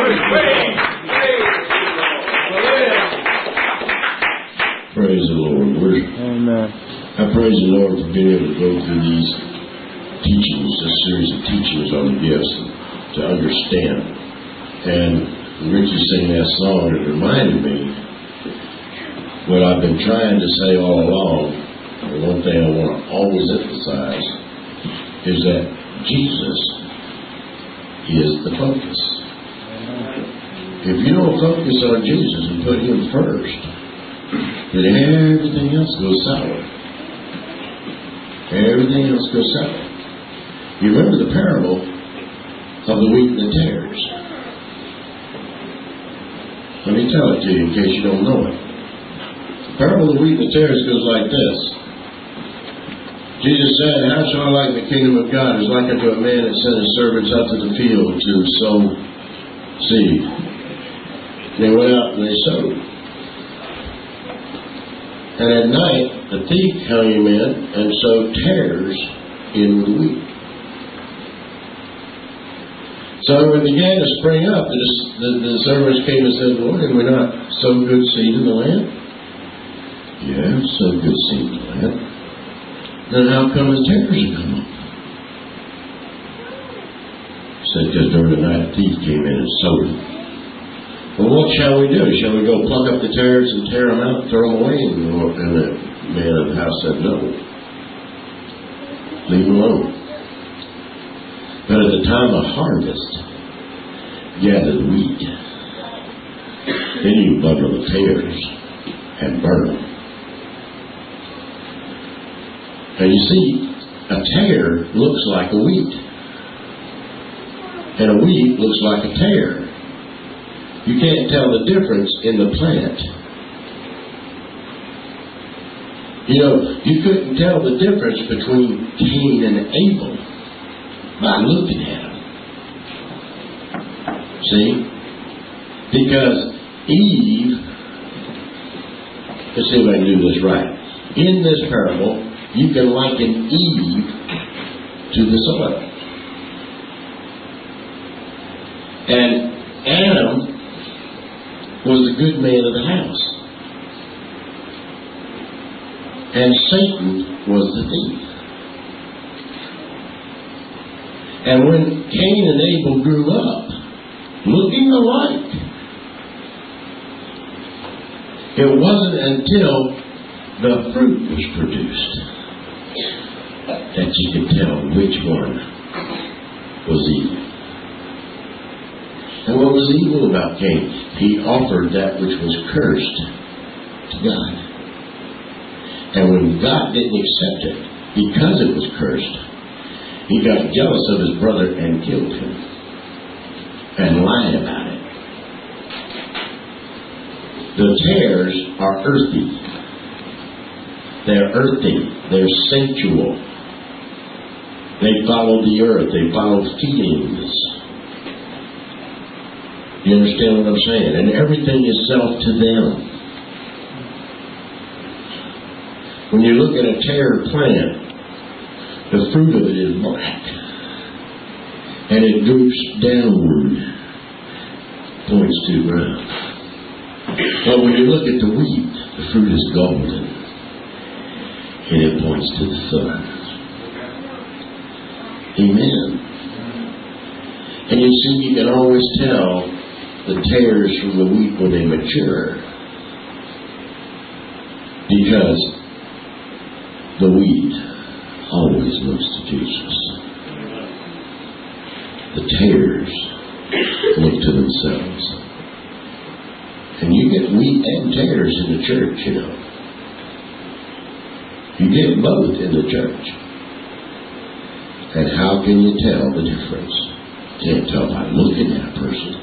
Praise the Lord. Amen. I praise the Lord for being able to go through these teachings, this series of teachings on the gifts, to understand. And Richie sang that song, it reminded me what I've been trying to say all along. And one thing I want to always emphasize is that Jesus is the focus. If you don't focus on Jesus and put Him first, then everything else goes sour. Everything else goes sour. You remember the parable of the wheat and the tares. Let me tell it to you in case you don't know it. The parable of the wheat and the tares goes like this. Jesus said, "How shall I liken the kingdom of God? It's like unto a man that sent his servants out to the field to sow seed. They went out and they sowed. And at night, a thief came in and sowed tares in with wheat. So when it began to spring up, the servants came and said, Lord, did we not sow good seed in the land? Yeah, sowed good seed in the land. Then how come the tares have come up? He said, because during the night a thief came in and sowed it. Well, what shall we do? Shall we go pluck up the tares and tear them out, throw them away? And the man of the house said, no. Leave them alone. But at the time of harvest, gather the wheat. Then you bundle the tares and burn them. And you see, a tare looks like a wheat. And a wheat looks like a tare. You can't tell the difference in the plant. You know, you couldn't tell the difference between Cain and Abel by looking at them. See? Because Eve, let's see if I can do this right. In this parable, you can liken Eve to the soil. And Adam was the good man of the house. And Satan was the thief. And when Cain and Abel grew up, looking alike, it wasn't until the fruit was produced that you could tell which one was evil. And what was evil about Cain? He offered that which was cursed to God. And when God didn't accept it, because it was cursed, he got jealous of his brother and killed him. And lied about it. The tares are earthy. They're earthy. They're sensual. They follow the earth. They follow feelings. You understand what I'm saying? And everything is self to them. When you look at a tare plant, the fruit of it is black. And it droops downward. Points to the ground. But when you look at the wheat, the fruit is golden. And it points to the sun. Amen. And you see, you can always tell the tares from the wheat when they mature, because the wheat always looks to Jesus. The tares look to themselves. And you get wheat and tares in the church, you know. You get both in the church. And how can you tell the difference? You can't tell by looking at a person.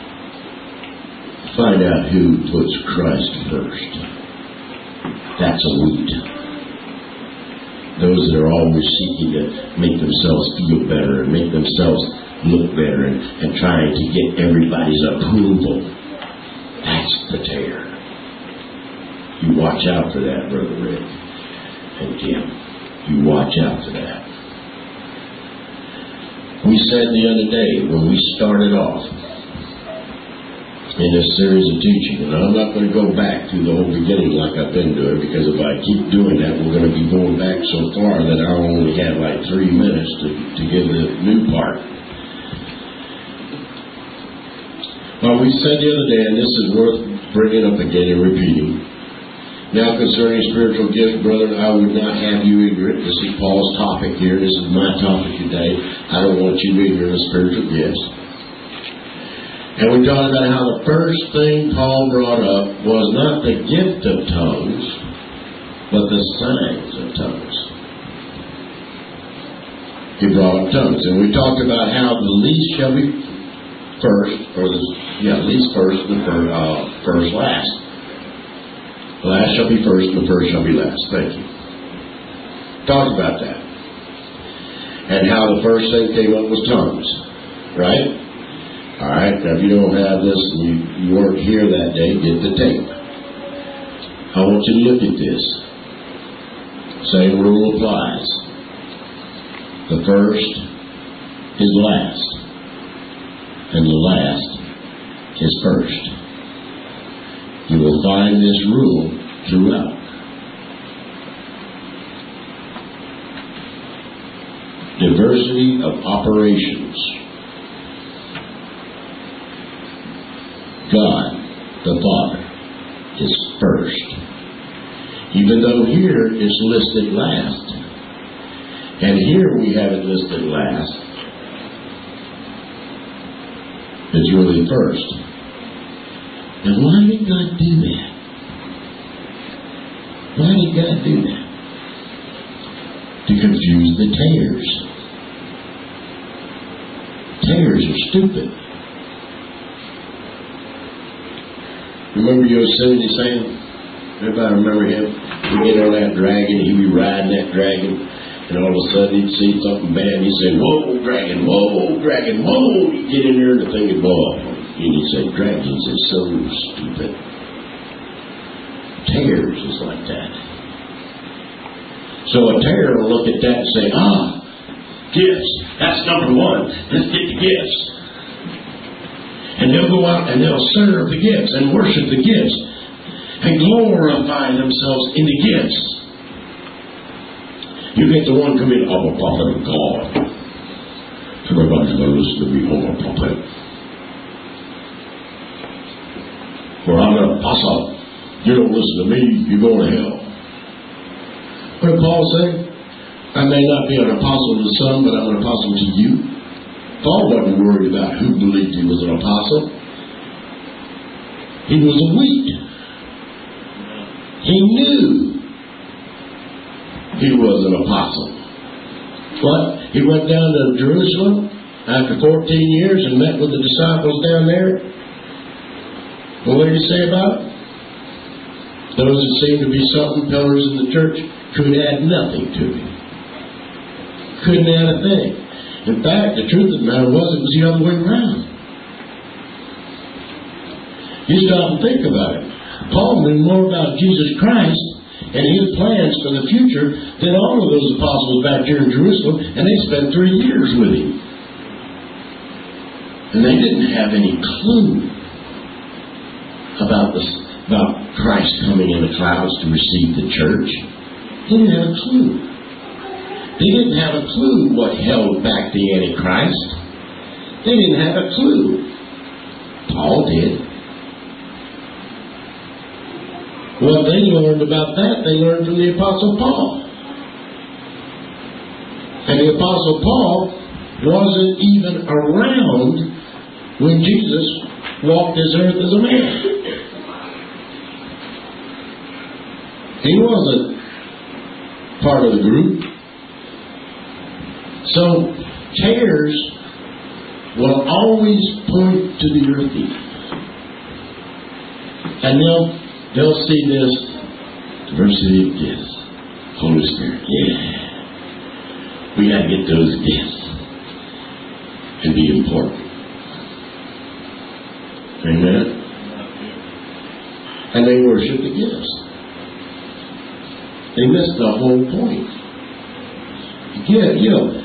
Find out who puts Christ first. That's a wheat. Those that are always seeking to make themselves feel better and make themselves look better and trying to get everybody's approval. That's the tare. You watch out for that, Brother Rick and Kim. You watch out for that. We said the other day when we started off in this series of teaching. And I'm not going to go back to the whole beginning like I've been doing, because if I keep doing that, we're going to be going back so far that I'll only have like 3 minutes to give the new part. Well, we said the other day, and this is worth bringing up again and repeating. Now, concerning spiritual gifts, brethren, I would not have you ignorant. This is Paul's topic here. This is my topic today. I don't want you ignorant of spiritual gifts. And we talked about how the first thing Paul brought up was not the gift of tongues, but the signs of tongues. He brought up tongues. And we talked about how the least shall be first, or least first, and the first last. The last shall be first, and the first shall be last. Thank you. Talked about that. And how the first thing came up was tongues. Right? Alright, now if you don't have this and you weren't here that day, get the tape. I want you to look at this. Same rule applies. The first is last, and the last is first. You will find this rule throughout. Diversity of operations. God, the Father, is first. Even though here it's listed last. And here we have it listed last. It's really first. And why did God do that? Why did God do that? To confuse the tares. Tares are stupid. Remember Yosemite Sam? Everybody remember him? He'd get on that dragon, he'd be riding that dragon, and all of a sudden he'd see something bad, and he'd say, "Whoa, dragon, whoa, dragon, whoa!" He'd get in there and the thing would blow off him. And he'd say, "Dragons are so stupid." Tares is like that. So a tare will look at that and say, gifts, that's number one. Let's get the gifts. And they'll go out and they'll serve the gifts and worship the gifts and glorify themselves in the gifts. You get the one come in, "I'm a prophet of God. Everybody's going to listen to me, I'm a prophet. Or I'm an apostle. You don't listen to me, you're going to hell." What did Paul say? "I may not be an apostle to some, but I'm an apostle to you." Paul wasn't worried about who believed he was an apostle. He was a wheat. He knew he was an apostle. But he went down to Jerusalem after 14 years and met with the disciples down there. Well, what did he say about it? Those that seemed to be something pillars in the church could add nothing to him. Couldn't add a thing. In fact, the truth of the matter was, it was the other way around. You stop and think about it. Paul knew more about Jesus Christ and his plans for the future than all of those apostles back here in Jerusalem, and they spent 3 years with him. And they didn't have any clue about Christ coming in the clouds to receive the church. They didn't have a clue. They didn't have a clue what held back the Antichrist. They didn't have a clue. Paul did. What they learned about that, they learned from the Apostle Paul. And the Apostle Paul wasn't even around when Jesus walked this earth as a man. He wasn't part of the group. So, tares will always point to the earthy. And they'll see this diversity of gifts. Holy Spirit, yeah. We got to get those gifts and be important. Amen? And they worship the gifts. They missed the whole point. Yeah,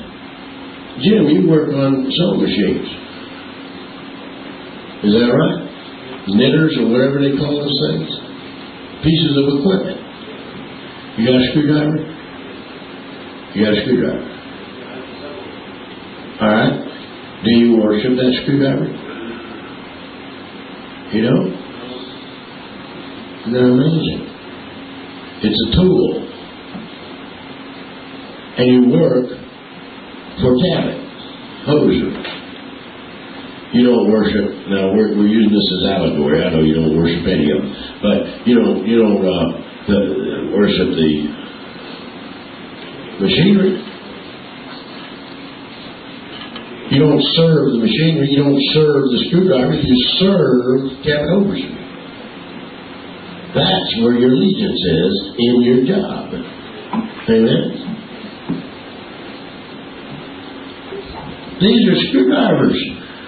Jim, you work on sewing machines. Is that right? knitters or whatever they call those things. Pieces of equipment. You got a screwdriver? You got a screwdriver. Alright? Do you worship that screwdriver? You don't? Isn't that amazing? It's a tool. And you work for Cabot, Hoser. You don't worship. Now we're using this as allegory. I know you don't worship any of them, but you don't worship the machinery. You don't serve the machinery. You don't serve the screwdriver. You serve Cabot Overstreet. That's where your allegiance is in your job. Amen. These are screwdrivers.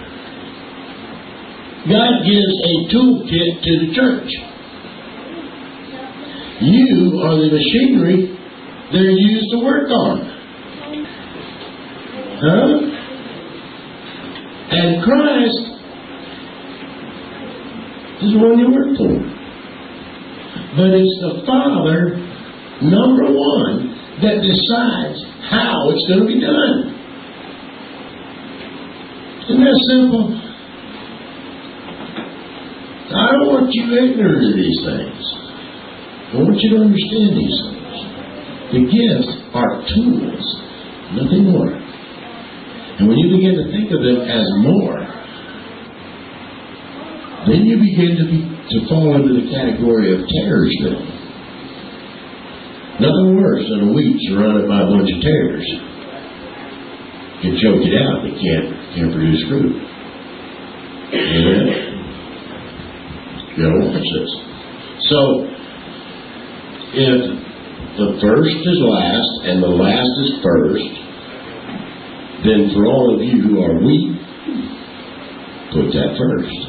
God gives a toolkit to the church. You are the machinery they're used to work on. Huh? And Christ is the one you work for. But it's the Father, number one, that decides how it's going to be done. Isn't that simple? I don't want you ignorant of these things. I want you to understand these things. The gifts are tools, nothing more. And when you begin to think of them as more, then you begin to fall into the category of Taylorsville. Nothing worse than a wheat surrounded by a bunch of tares. You choke it out, they can't produce fruit. Amen? You gotta watch this. So, if the first is last and the last is first, then for all of you who are weak, put that first.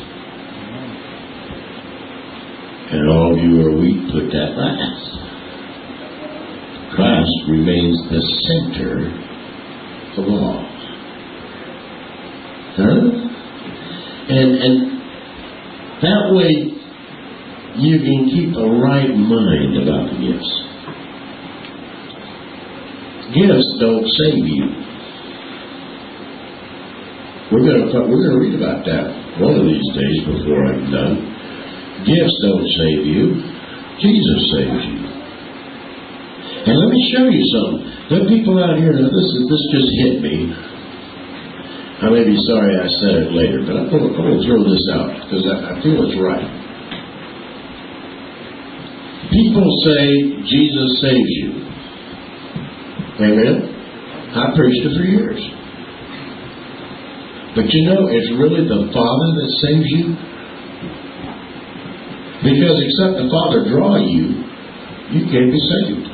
And all of you who are weak, put that last. Christ remains the center of all. Huh? And that way you can keep a right mind about the gifts. Gifts don't save you. We're going to read about that one of these days before I'm done. Gifts don't save you. Jesus saves you. And let me show you something. There are people out here, now this just hit me. I may be sorry I said it later, but I'm going to throw this out because I feel it's right. People say Jesus saves you. Amen? I preached it for years. But you know, it's really the Father that saves you. Because except the Father draw you, you can't be saved.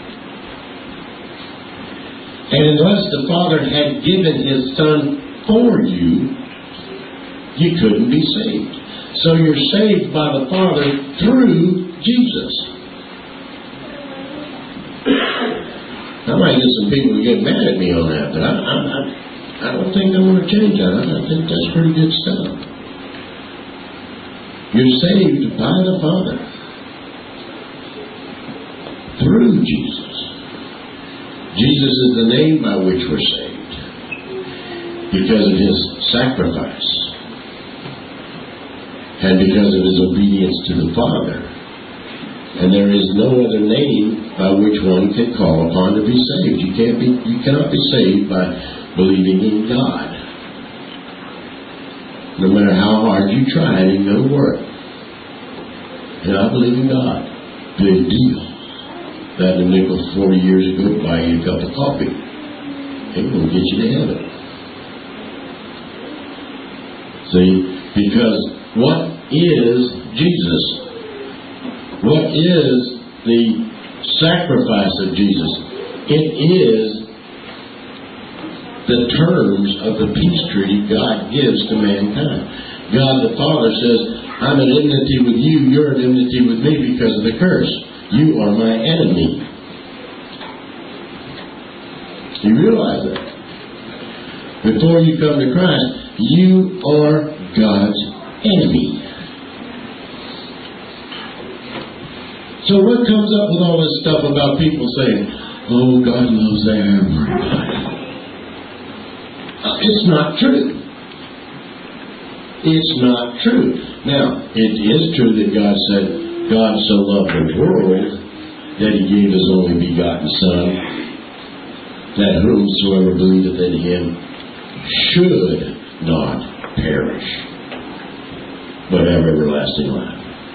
And unless the Father had given His Son for you, you couldn't be saved. So you're saved by the Father through Jesus. I might get some people who get mad at me on that, but I don't think I'm going to change that. I think that's pretty good stuff. You're saved by the Father through Jesus. Jesus is the name by which we're saved because of His sacrifice and because of His obedience to the Father. And there is no other name by which one can call upon to be saved. You cannot be saved by believing in God. No matter how hard you try, it ain't going to work. And I believe in God. Big deal. That a nickel 40 years ago, buy you a cup of coffee. It will get you to heaven. See? Because what is Jesus? What is the sacrifice of Jesus? It is the terms of the peace treaty God gives to mankind. God the Father says, I'm at enmity with you, you're at enmity with me because of the curse. You are my enemy. You realize that? Before you come to Christ, you are God's enemy. So what comes up with all this stuff about people saying, oh, God loves everybody? It's not true. It's not true. Now, it is true that God said, God so loved the world that He gave His only begotten Son, that whomsoever believeth in Him should not perish, but have everlasting life.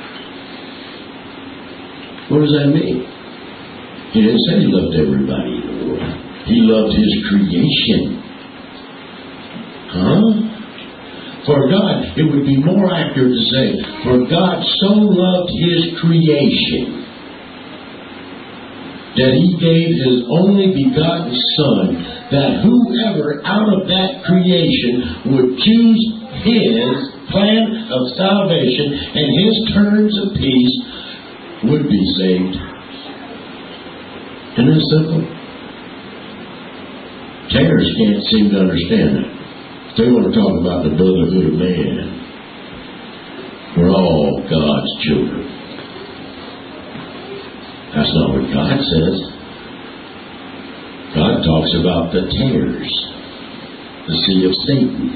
What does that mean? He didn't say He loved everybody in the world. He loved His creation. For God, it would be more accurate to say, for God so loved His creation that He gave His only begotten Son, that whoever out of that creation would choose His plan of salvation and His terms of peace would be saved. Isn't it simple? Tares can't seem to understand it. They want to talk about the brotherhood of man. We're all God's children. That's not what God says. God talks about the tares, the seed of Satan.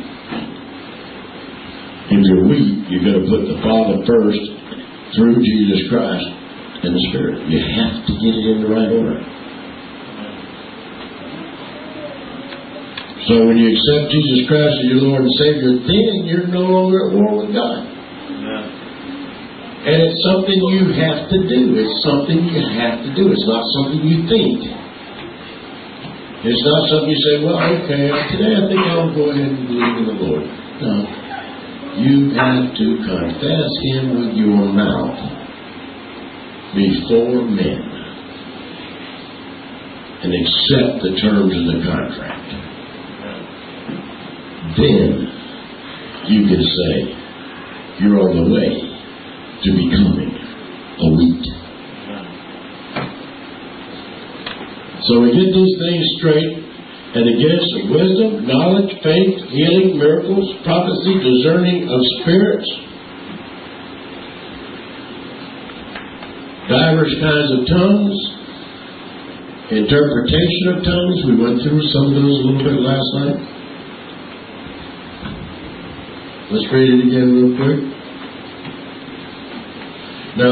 If you're weak, you've got to put the Father first through Jesus Christ and the Spirit. You have to get it in the right order. So when you accept Jesus Christ as your Lord and Savior, then you're no longer at war with God. And it's something you have to do. It's something you have to do. It's not something you think. It's not something you say, well, okay, today I think I'll go ahead and believe in the Lord. No. You have to confess Him with your mouth before men and accept the terms of the contract. Then you can say you're on the way to becoming a wheat. So we get these things straight, and the gifts of wisdom, knowledge, faith, healing, miracles, prophecy, discerning of spirits, diverse kinds of tongues, interpretation of tongues. We went through some of those a little bit last night. Let's read it again real quick. Now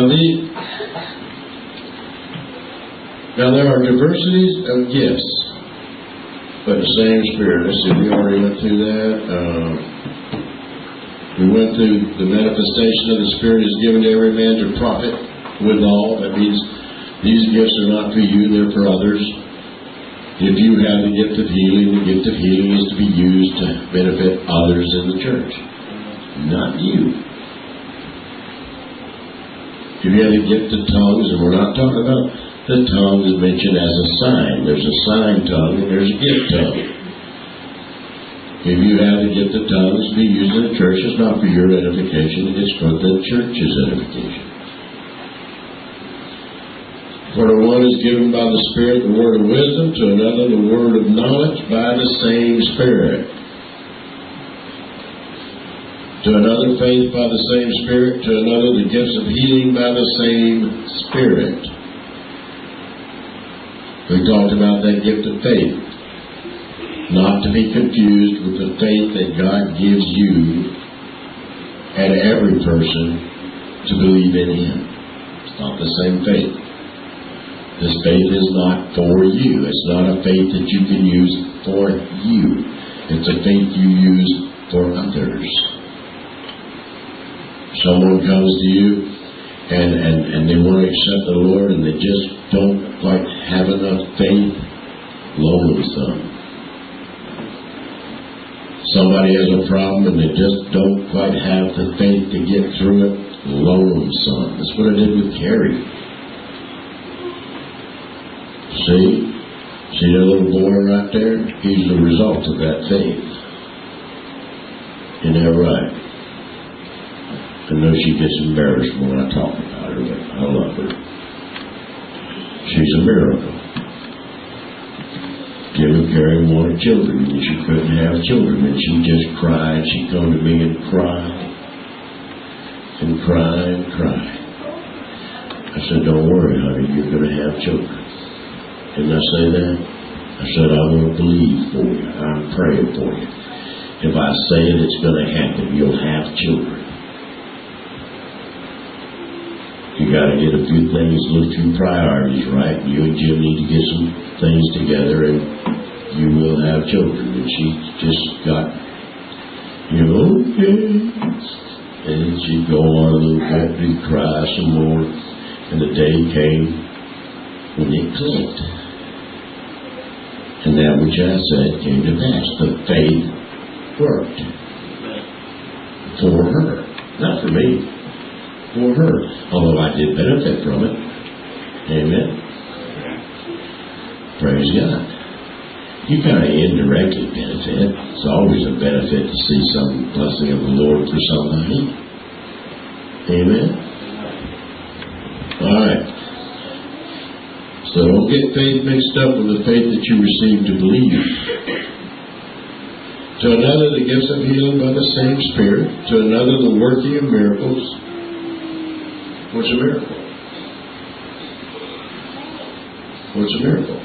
there are diversities of gifts, but the same Spirit. Let's see, we already went through that. We went through the manifestation of the Spirit is given to every man to profit withal. That means these gifts are not for you, they're for others. If you have the gift of healing, the gift of healing is to be used to benefit others in the church. Not you. If you have the gift of tongues, and we're not talking about the tongue is mentioned as a sign. There's a sign tongue and there's a gift tongue. If you have the gift of tongues to be used in the church, it's not for your edification, it's for the church's edification. For the one is given by the Spirit the word of wisdom, to another the word of knowledge by the same Spirit. To another faith by the same Spirit, to another the gifts of healing by the same Spirit. We talked about that gift of faith. Not to be confused with the faith that God gives you and every person to believe in Him. It's not the same faith. This faith is not for you. It's not a faith that you can use for you. It's a faith you use for others. Someone comes to you and they want to accept the Lord and they just don't quite have enough faith, loan them some. Somebody has a problem and they just don't quite have the faith to get through it, loan them some. That's what I did with Carrie. See that little boy right there? He's the result of that faith. Isn't that right? I know she gets embarrassed when I talk about her, but I love her. She's a miracle. Carrie wanted children, and she couldn't have children, and she just cried. She'd come to me and cry, and cry, and cry. I said, don't worry, honey, you're going to have children. Didn't I say that? I said, I'm going to believe for you. I'm praying for you. If I say it, it's going to happen. You'll have children. You got to get a few things, a few priorities right. You and Jim need to get some things together, and you will have children. And she just got, okay. And she'd go on a little bit and cry some more. And the day came when it clicked. And that which I said came to pass. The faith worked. For her. Not for me. For her. Although I did benefit from it. Amen. Praise God. You kind of indirectly benefit. It's always a benefit to see some blessing of the Lord for somebody. Amen. Alright. So don't get faith mixed up with the faith that you received to believe. To another the gifts of healing by the same Spirit. To another the working of miracles. What's a miracle? What's a miracle?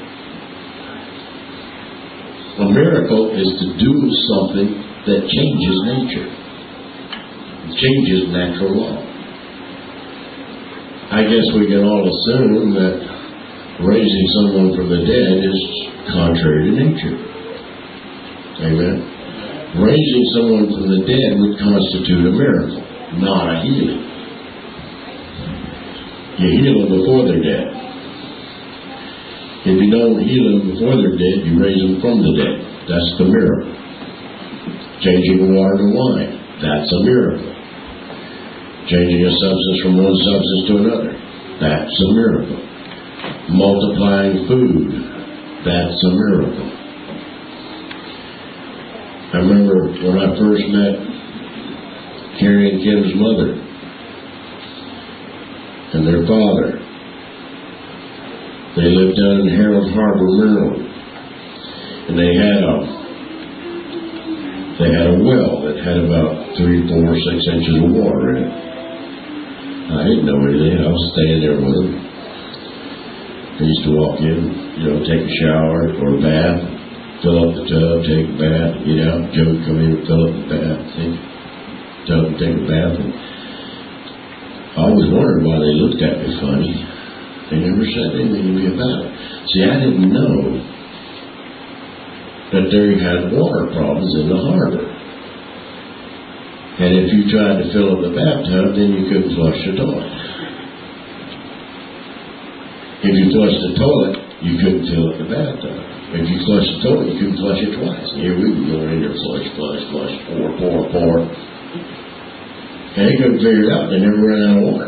A miracle is to do something that changes nature. It changes natural law. I guess we can all assume that raising someone from the dead is contrary to nature. Amen? Raising someone from the dead would constitute a miracle, not a healing. You heal them before they're dead. If you don't heal them before they're dead, you raise them from the dead. That's the miracle. Changing water to wine. That's a miracle. Changing a substance from one substance to another. That's a miracle. Multiplying food. That's a miracle. I remember when I first met Carrie and Kim's mother and their father. They lived down in Harold Harbor, Maryland. And they had a well that had about 3, 4, 6 inches of water in it. I didn't know anything. I was staying there with them. I used to walk in, take a shower or a bath, fill up the tub, take a bath, get out. Joe would come in and fill up the bath, tub and take a bath. And I always wondered why they looked at me funny. They never said anything to me about it. See, I didn't know that they had water problems in the harbor. And if you tried to fill up the bathtub, then you couldn't flush the toilet. If you flushed the toilet, you couldn't fill up the bathtub. If you flushed the toilet, you couldn't flush it twice. And here we were going in there, flush, pour. And they couldn't figure it out. They never ran out of water.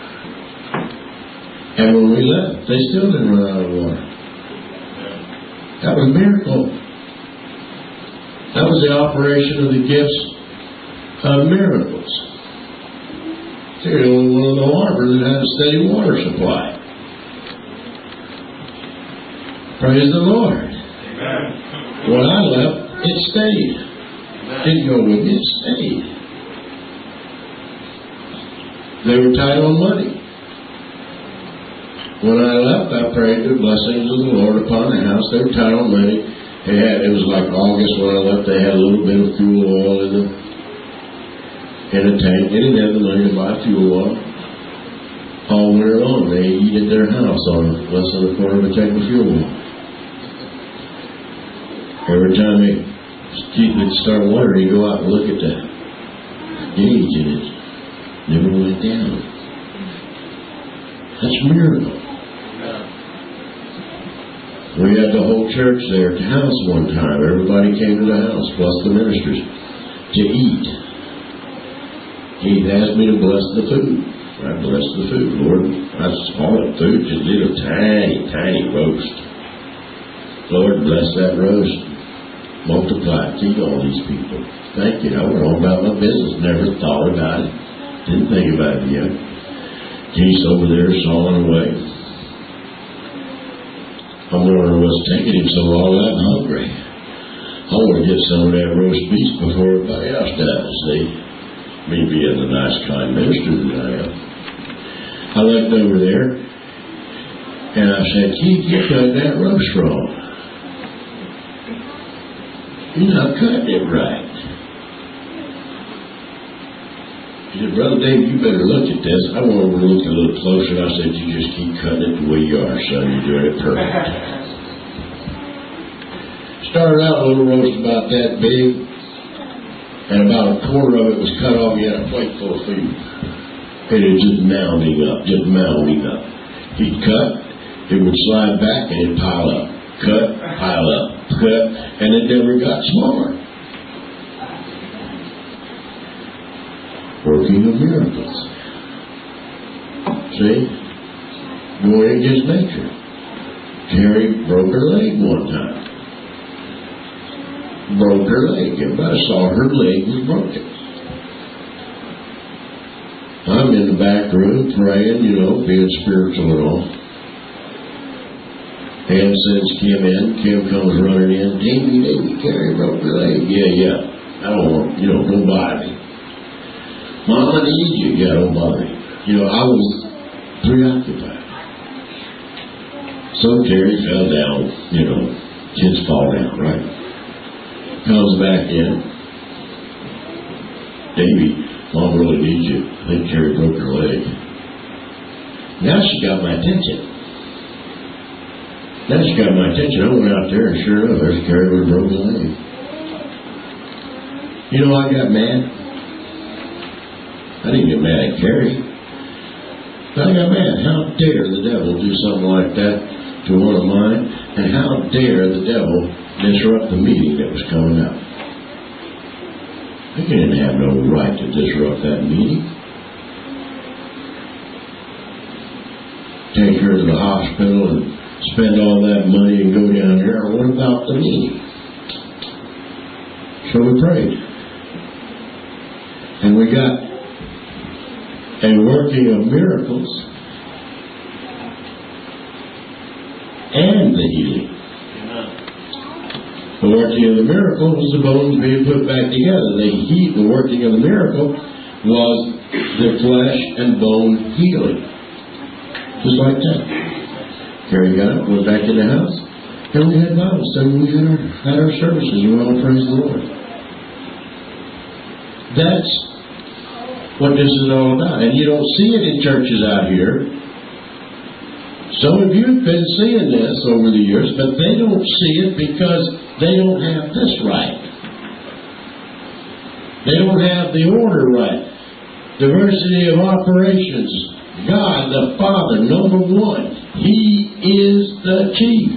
And when we left, they still didn't run out of water. That was a miracle. That was the operation of the gifts of miracles. They're the only one in the harbor that had a steady water supply. Praise the Lord. Amen. When I left, it stayed. Didn't go with me, it stayed. They were tight on money. When I left, I prayed the blessings of the Lord upon the house. They were tight on money. It was like August when I left. They had a little bit of fuel oil in a tank. They didn't have the money to buy fuel oil. All winter long, they heated their house on less than a quarter of a tank of fuel oil. Every time they'd start watering, you go out and look at the gauge, and it never went down. That's a miracle. We had the whole church there at the house one time. Everybody came to the house, plus the ministers, to eat. He asked me to bless the food. I blessed the food. Lord, that's all the food, just did a tiny roast. Lord, bless that roast. Multiply, feed all these people. Thank you. I went on about my business. Never thought about it. Didn't think about it yet. Geese over there sawing away. I'm wondering what's taking him so long. I'm hungry. I want to get some of that roast beef before everybody else does. See? Me being the nice, kind minister that I am. I looked over there, And I said, Keith, you cut that roast wrong. You're not cutting it right. He said, Brother Dave, you better look at this. I went over and looked a little closer, and I said, you just keep cutting it the way you are, son. You're doing it perfect. Started out a little roast about that big, and about a quarter of it was cut off. He had a plate full of food. And it was just mounding up. He'd cut, it would slide back, and it'd pile up. Cut, pile up, cut, and it never got smaller. Working of miracles. See? Going against nature. Carrie broke her leg one time. Broke her leg. Everybody saw her leg was broken. I'm in the back room praying, being spiritual and all. And sends Kim in. Kim comes running in. Davey, Carrie broke her leg. Yeah. I don't want, don't bother me. Mom, I need you. Yeah, don't bother me. I was preoccupied. So Carrie fell down. Kids fall down, right? Comes back in. Davey, Mom really needs you. I think Carrie broke her leg. Now she got my attention. I went out there and sure enough, there's Carrie with a broken leg. I got mad. I didn't get mad at Carrie. I got mad. How dare the devil do something like that to one of mine? And how dare the devil disrupt the meeting that was coming up? He didn't have no right to disrupt that meeting. Take her to the hospital and spend all that money and go down there. What about the meeting? So we prayed. And we got a working of miracles and the healing. The working of the miracle was the bones being put back together. The working of the miracle was the flesh and bone healing. Just like that. Carrie got up, went back in the house, and we had Bible study. We had our services. We all praise the Lord. That's what this is all about. And you don't see it in churches out here. Some of you have been seeing this over the years, but they don't see it because they don't have this right. They don't have the order right. Diversity of operations. God the Father, number one. He is the chief.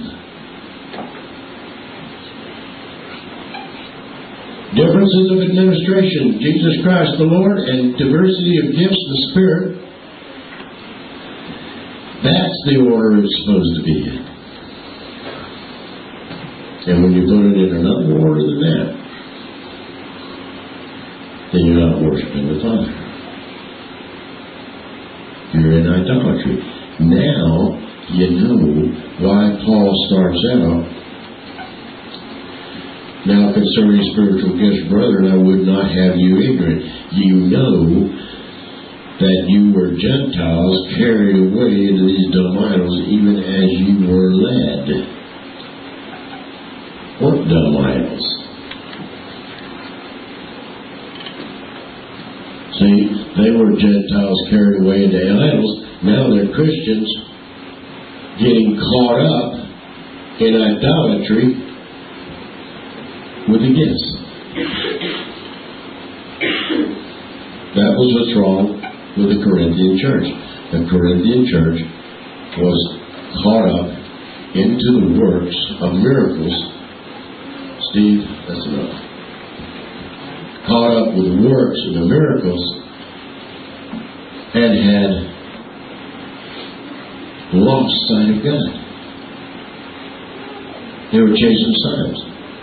Differences of administration. Jesus Christ the Lord, and diversity of gifts, the Spirit. That's the order it's supposed to be in. And when you put it in another order than that, then you're not worshiping the Father. You're in idolatry. Now you know why Paul starts out. Now concerning spiritual gifts, brethren, I would not have you ignorant. You know that you were Gentiles carried away into these dumb idols, even as you were led. What dumb idols? See, they were Gentiles carried away into idols. Now they're Christians getting caught up in idolatry with the gifts. That was what's wrong with the Corinthian church. The Corinthian church was caught up into the works of miracles. Steve, that's enough. Caught up with the works of the miracles and had lost sight of God. They were chasing signs.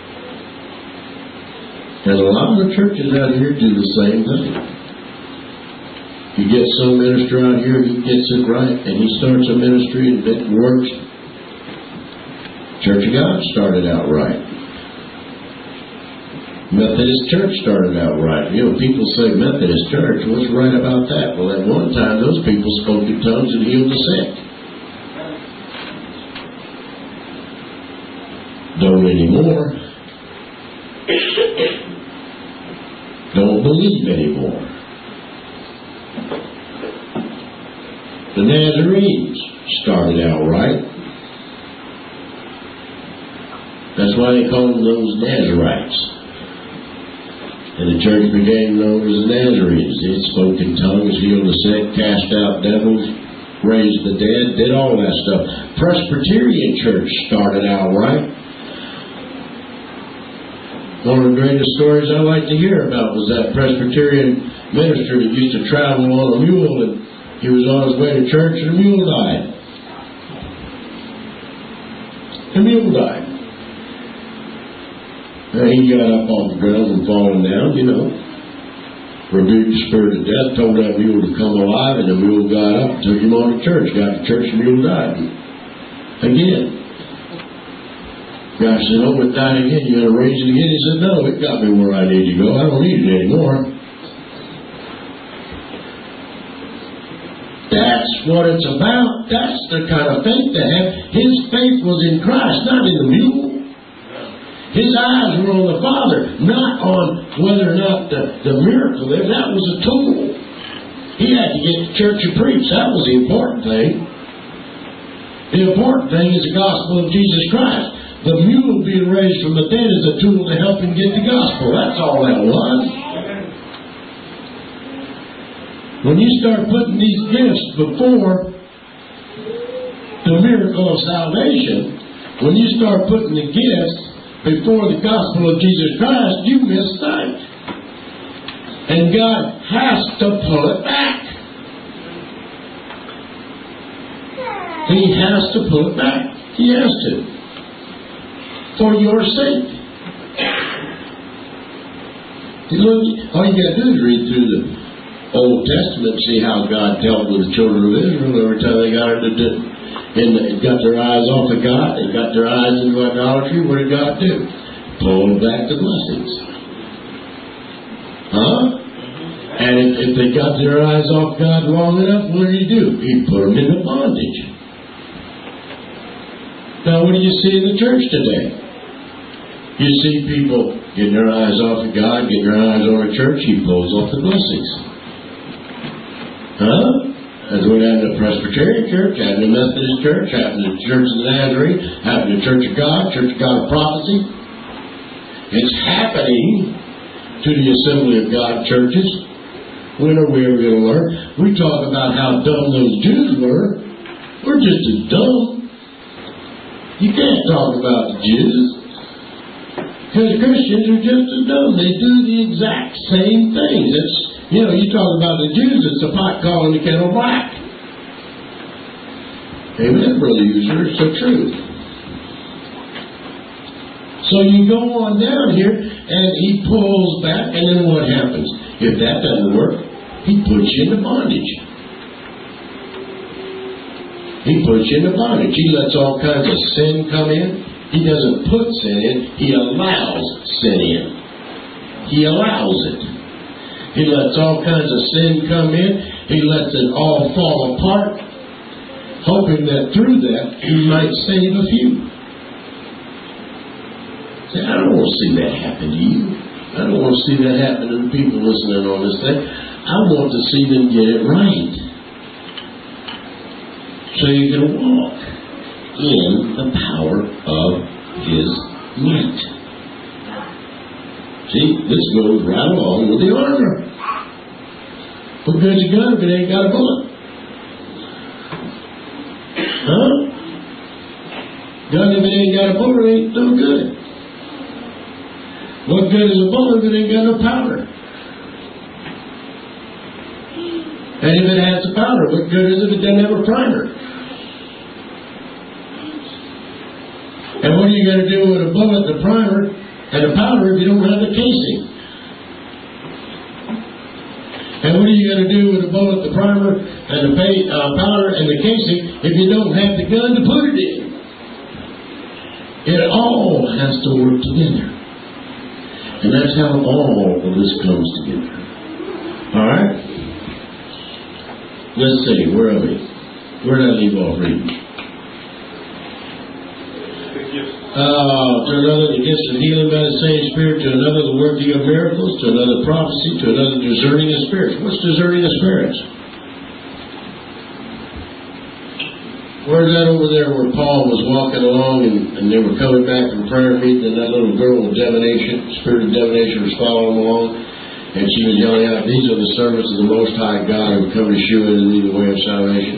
And a lot of the churches out here do the same thing. You get some minister out here, he gets it right, and he starts a ministry and it works. Church of God started out right. Methodist Church started out right. People say Methodist Church, what's right about that? Well, at one time, those people spoke in tongues and healed the sick. anymore. Don't believe anymore. The Nazarenes started out right. That's why they called them those Nazarites. And the church became known as the Nazarenes. They spoke in tongues, healed the sick, cast out devils, raised the dead, did all that stuff. Presbyterian church started out right. One of the greatest stories I like to hear about was that Presbyterian minister that used to travel on a mule, and he was on his way to church and the mule died. The mule died. And he got up off the ground and falling down, rebuked the spirit of death, told that mule to come alive, and the mule got up, took him on to church, got to church, and the mule died. Again. God said, "Oh, it died again. You going to raise it again?" He said, "No, it got me where I need to go. I don't need it anymore." That's what it's about. That's the kind of faith to have. His faith was in Christ, not in the mule. His eyes were on the Father, not on whether or not the miracle there. That was a tool. He had to get to church and preach. That was the important thing. The important thing is the gospel of Jesus Christ. The mule being raised from the dead is a tool to help him get the gospel. That's all that was. When you start putting these gifts before the miracle of salvation, when you start putting the gifts before the gospel of Jesus Christ, you miss sight. And God has to pull it back. He has to pull it back. He has to. For your sake. All you got to do is read through the Old Testament and see how God dealt with the children of Israel every time they got their eyes off of God, they got their eyes into idolatry. What did God do? Pulled back the blessings. And if they got their eyes off God long enough, what did He do? He put them into bondage. Now, what do you see in the church today? You see people getting their eyes off of God, getting their eyes on the church. He pulls off the blessings. That's what happened to the Presbyterian church, happened to the Methodist church, happened to the Church of the Nazarene, happened to the Church of God of Prophecy. It's happening to the Assembly of God churches. When are we ever going to learn? We talk about how dumb those Jews were. We're just as dumb. You can't talk about the Jews. Because Christians are just as dumb. They do the exact same things. You talk about the Jews, it's the pot calling the kettle black. Amen, Brother User, it's the truth. So you go on down here, and He pulls back, and then what happens? If that doesn't work, He puts you into bondage. He puts you into bondage. He lets all kinds of sin come in. He doesn't put sin in. He allows sin in. He allows it. He lets all kinds of sin come in. He lets it all fall apart, hoping that through that He might save a few. See, I don't want to see that happen to you. I don't want to see that happen to the people listening on this thing. I want to see them get it right. So you can walk in the power of His might. See, this goes right along with the armor. What good's a gun if it ain't got a bullet? Gun if it ain't got a bullet ain't no good. What good is a bullet if it ain't got no powder? And if it has a powder, what good is it if it doesn't have a primer? And what are you going to do with a bullet, the primer, and the powder if you don't have the casing? And what are you going to do with the bullet, the primer, and the powder, and the casing if you don't have the gun to put it in? It all has to work together. And that's how all of this comes together. Alright? Let's see, where are we? Where did I leave off reading? To another the gifts of healing by the same Spirit, to another the working of miracles, to another prophecy, to another discerning of spirits. What's discerning of spirits? Where's that over there where Paul was walking along and they were coming back from prayer meeting and that little girl with divination, spirit of divination was following them along, and she was yelling out, "These are the servants of the Most High God who come to shew you into the way of salvation."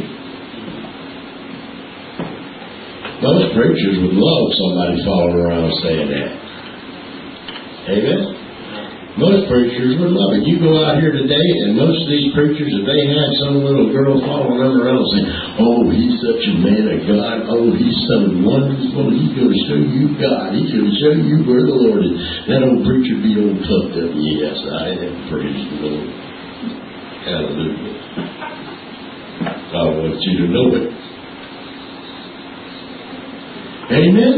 Most preachers would love somebody following around saying that. Amen? Most preachers would love it. You go out here today, and most of these preachers, if they had some little girl following them around saying, "Oh, he's such a man of God. Oh, he's so wonderful. He's going to show you God. He's going to show you where the Lord is." That old preacher be all puffed up. Yes, I am. Praise the Lord. Hallelujah. I want you to know it. Amen?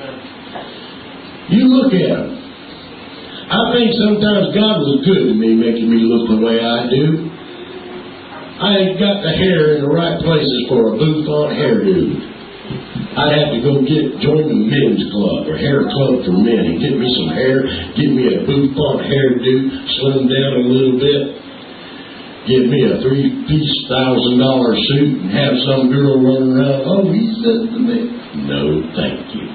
You look at them. I think sometimes God was good to me, making me look the way I do. I ain't got the hair in the right places for a bouffant hairdo. I'd have to go join the men's club or hair club for men and get me some hair, get me a bouffant hairdo, slim down a little bit, give me a $3-piece $1,000 suit and have some girl running around, "Oh, he says to me." No, thank you.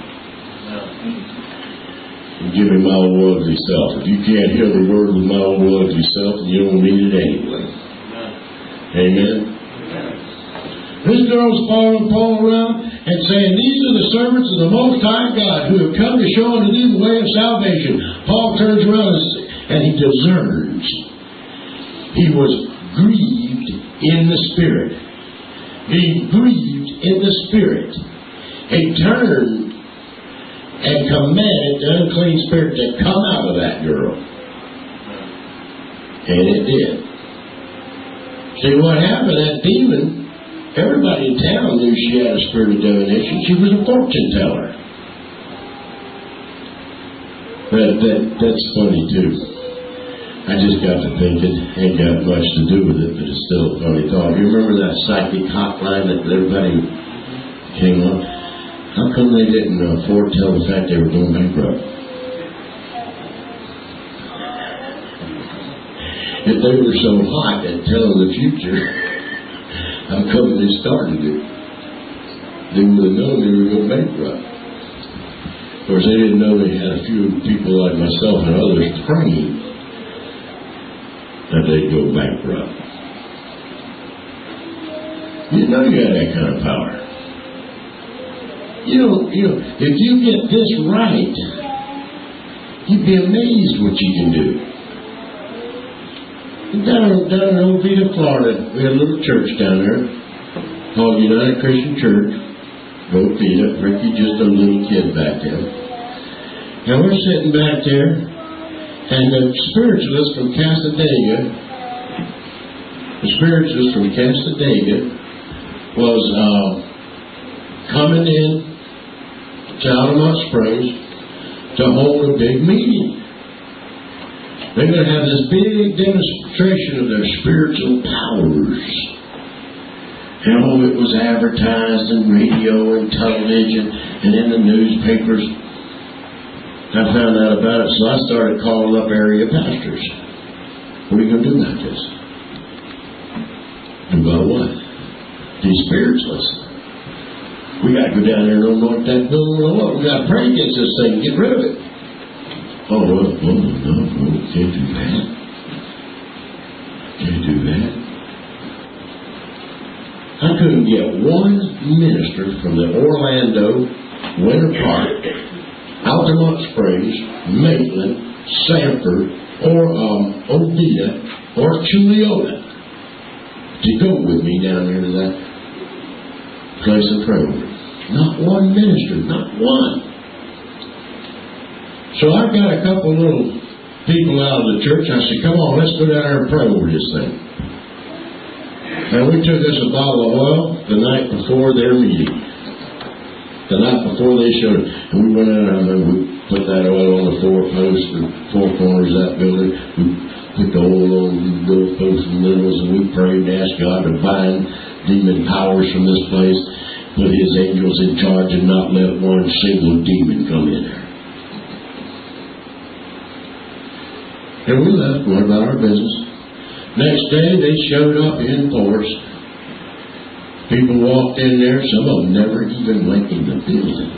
Give me my old ugly self. If you can't hear the word with my old ugly self, you don't need it anyway. Amen? This girl's following Paul around and saying, "These are the servants of the Most High God who have come to show unto thee the way of salvation." Paul turns around and he discerns. He was grieved in the Spirit. Being grieved in the Spirit. He turned and commanded the unclean spirit to come out of that girl. And it did. See what happened? That demon, everybody in town knew she had a spirit of divination. She was a fortune teller. That's funny too. I just got to thinking, ain't got much to do with it, but it's still a funny thought. You remember that psychic hotline that everybody came on? How come they didn't foretell the fact they were going bankrupt? If they were so hot at telling the future, how come they started it? They would have known they were going bankrupt. Of course, they didn't know they had a few people like myself and others praying that they'd go bankrupt. You know you had that kind of power. You know, if you get this right, you'd be amazed what you can do. Down in Oviedo, Florida, we had a little church down there called United Christian Church. Oviedo, Ricky, just a little kid back then. And we're sitting back there, and the spiritualist from Casadega was coming in to Altamont Springs to hold a big meeting. They're going to have this big demonstration of their spiritual powers. And it was advertised in radio and television and in the newspapers. I found out about it, so I started calling up area pastors. What are you going to do about this? Do about what? These spiritualists. We got to go down there and anoint that building or what? We got to pray against this thing and get rid of it. Oh, well, no, can't do that. Can't do that. I couldn't get one minister from the Orlando, Winter Park, Altamont Springs, Maitland, Sanford, or Oviedo, or Chuleota to go with me down there to that place of prayer. Not one minister, not one. So I got a couple little people out of the church. I said, "Come on, let's go down there and pray over this thing." And we took us a bottle of oil the night before their meeting. The night before they showed it. And we went out and we put that oil on the four posts, the four corners of that building. We put the oil on the doorposts and lintels, and we prayed and asked God to bind demon powers from this place. put His angels in charge and not let one single demon come in there. And we left, went about our business. Next day, they showed up in force. People walked in there. Some of them never even went in the building.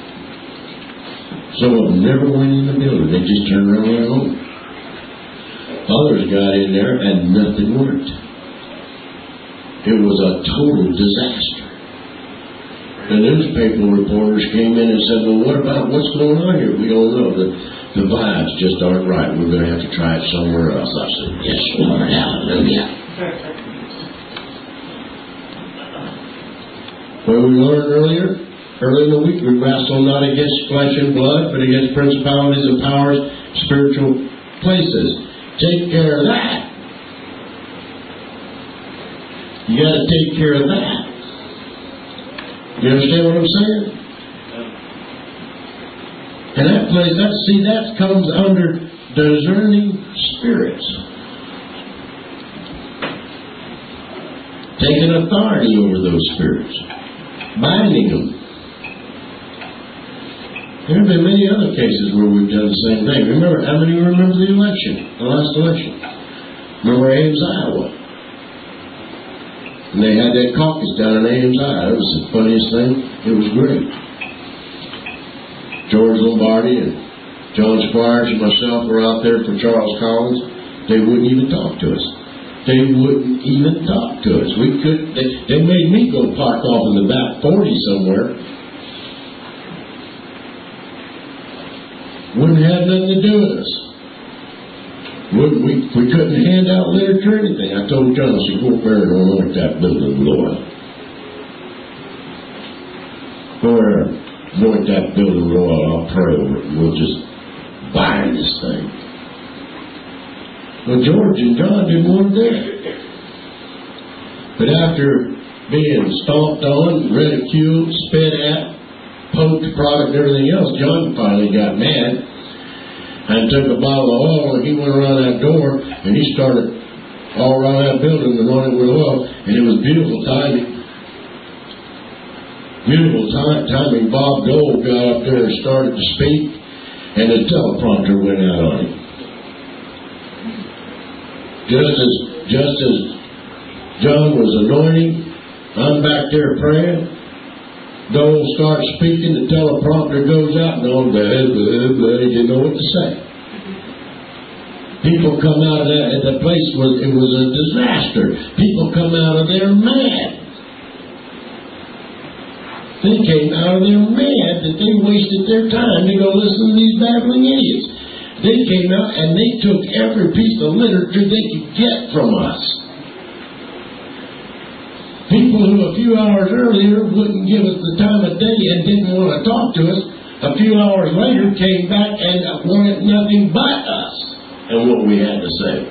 Some of them never went in the building. They just turned around and went home. Others got in there and nothing worked. It was a total disaster. The newspaper reporters came in and said, well, what's going on here? We don't know. The vibes just aren't right. We're going to have to try it somewhere else. I said, yes, Lord, hallelujah. Well, we learned early in the week, we wrestle not against flesh and blood, but against principalities and powers, spiritual places. Take care of that. You got to take care of that. You understand what I'm saying? And that place, that comes under discerning spirits. Taking authority over those spirits. Binding them. There have been many other cases where we've done the same thing. How many remember the last election? Remember Ames, Iowa? And they had that caucus down in Ames, Iowa. It was the funniest thing. It was great. George Lombardi and John Squires and myself were out there for Charles Collins. They wouldn't even talk to us. They wouldn't even talk to us. They made me go park off in the back 40 somewhere. Wouldn't have nothing to do with us. We couldn't hand out literature or anything. I told John, I said, go up there and anoint that building with oil. Go there, anoint that building with oil. I'll pray over it and we'll just bind this thing. Well, George and John didn't want to do it. But after being stomped on, ridiculed, spit at, poked, prodded, and everything else, John finally got mad and took a bottle of oil and he went around that door and he started all around that building anointed with oil, and it was beautiful timing. Beautiful timing. Bob Dole got up there and started to speak, and the teleprompter went out on him. Just as John was anointing, I'm back there praying. Dole starts speaking, the teleprompter goes out, and all he didn't know what to say. People come out of that, the place was a disaster. People come out of there mad. They came out of there mad that they wasted their time to go listen to these babbling idiots. They came out and they took every piece of literature they could get from us. People who a few hours earlier wouldn't give us the time of day and didn't want to talk to us, a few hours later came back and wanted nothing but us and what we had to say.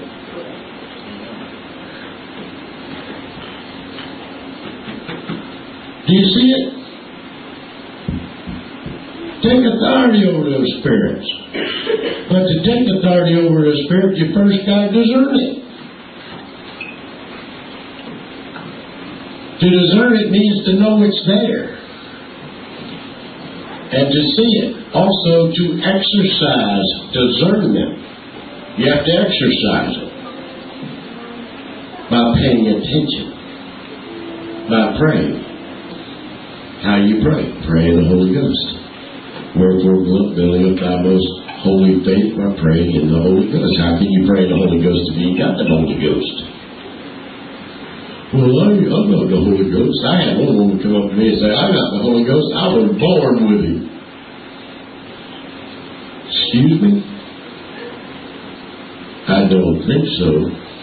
Do you see it? Take authority over those spirits. But to take authority over a spirit, you first got to discern it. To discern it means to know it's there. And to see it. Also to exercise discernment. You have to exercise it. By paying attention. By praying. How you pray? Pray in the Holy Ghost. Wherefore, building up thy most holy faith by praying in the Holy Ghost. How can you pray in the Holy Ghost if you ain't got the Holy Ghost? Well, I'm not the Holy Ghost. I had one woman come up to me and say, I got the Holy Ghost. I was born with Him. Excuse me? I don't think so.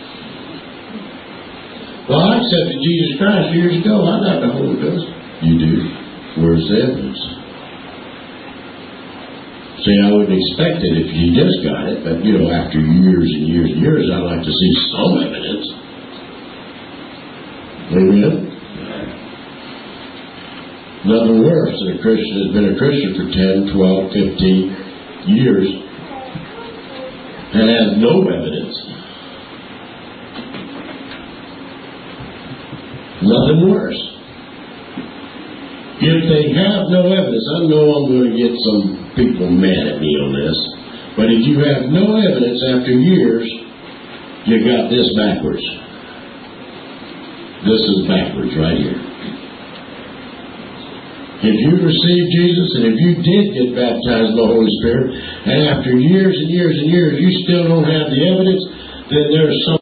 Well, I accepted Jesus Christ years ago. I got the Holy Ghost. You do? Where's the evidence? See, I wouldn't expect it if you just got it, but, after years and years and years, I'd like to see some evidence. Amen? Nothing worse than a Christian has been a Christian for 10, 12, 15 years and has no evidence. Nothing worse. they have no evidence, I know I'm going to get some people mad at me on this, but if you have no evidence after years, you got this backwards. This is backwards right here. If you received Jesus and if you did get baptized by the Holy Spirit, and after years and years and years you still don't have the evidence, then there's some